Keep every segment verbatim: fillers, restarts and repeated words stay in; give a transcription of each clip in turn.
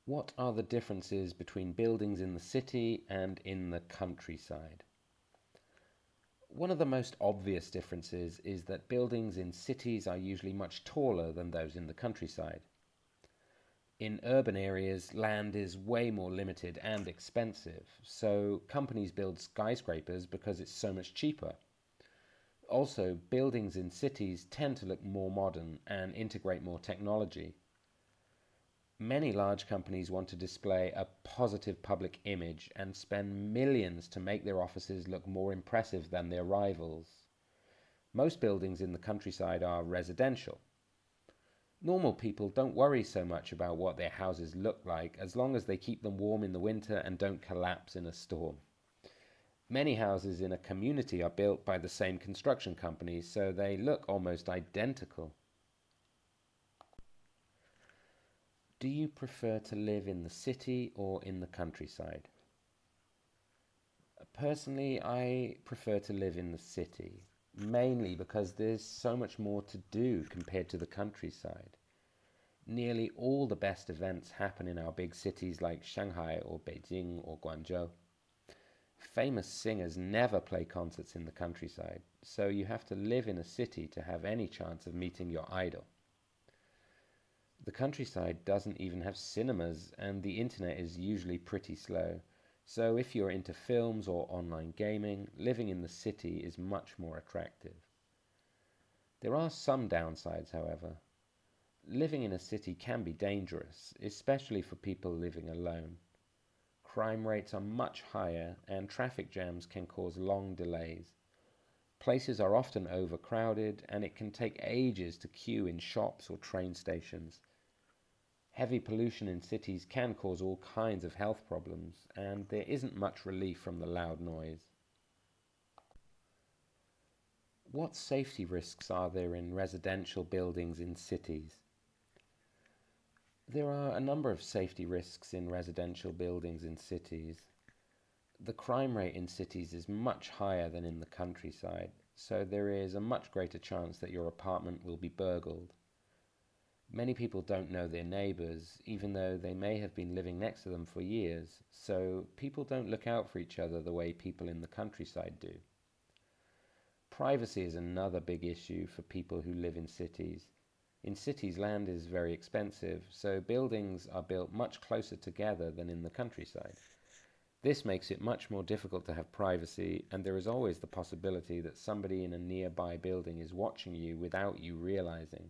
What are the differences between buildings in the city and in the countryside? One of the most obvious differences is that buildings in cities are usually much taller than those in the countryside. In urban areas, land is way more limited and expensive, so companies build skyscrapers because it's so much cheaper. Also, buildings in cities tend to look more modern and integrate more technology. Many large companies want to display a positive public image and spend millions to make their offices look more impressive than their rivals. Most buildings in the countryside are residential. Normal people don't worry so much about what their houses look like as long as they keep them warm in the winter and don't collapse in a storm. Many houses in a community are built by the same construction company, so they look almost identical. Do you prefer to live in the city or in the countryside? Personally, I prefer to live in the city, mainly because there's so much more to do compared to the countryside. Nearly all the best events happen in our big cities like Shanghai or Beijing or Guangzhou. Famous singers never play concerts in the countryside, so you have to live in a city to have any chance of meeting your idol. The countryside doesn't even have cinemas, and the internet is usually pretty slow. So if you're into films or online gaming, living in the city is much more attractive. There are some downsides, however. Living in a city can be dangerous, especially for people living alone. Crime rates are much higher, and traffic jams can cause long delays. Places are often overcrowded, and it can take ages to queue in shops or train stations. Heavy pollution in cities can cause all kinds of health problems, and there isn't much relief from the loud noise. What safety risks are there in residential buildings in cities? There are a number of safety risks in residential buildings in cities. The crime rate in cities is much higher than in the countryside, so there is a much greater chance that your apartment will be burgled. Many people don't know their neighbors, even though they may have been living next to them for years, so people don't look out for each other the way people in the countryside do. Privacy is another big issue for people who live in cities. In cities, land is very expensive, so buildings are built much closer together than in the countryside. This makes it much more difficult to have privacy, and there is always the possibility that somebody in a nearby building is watching you without you realizing.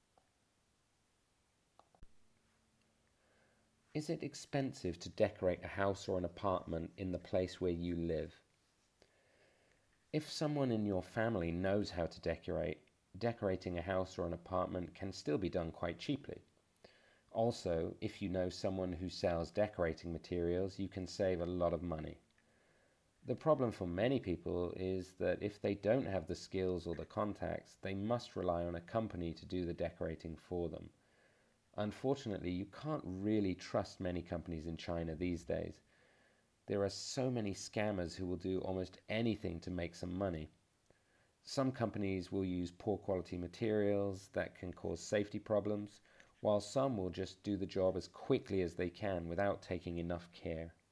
Is it expensive to decorate a house or an apartment in the place where you live? If someone in your family knows how to decorate, decorating a house or an apartment can still be done quite cheaply. Also, if you know someone who sells decorating materials, you can save a lot of money. The problem for many people is that if they don't have the skills or the contacts, they must rely on a company to do the decorating for them. Unfortunately, you can't really trust many companies in China these days. There are so many scammers who will do almost anything to make some money. Some companies will use poor quality materials that can cause safety problems, while some will just do the job as quickly as they can without taking enough care.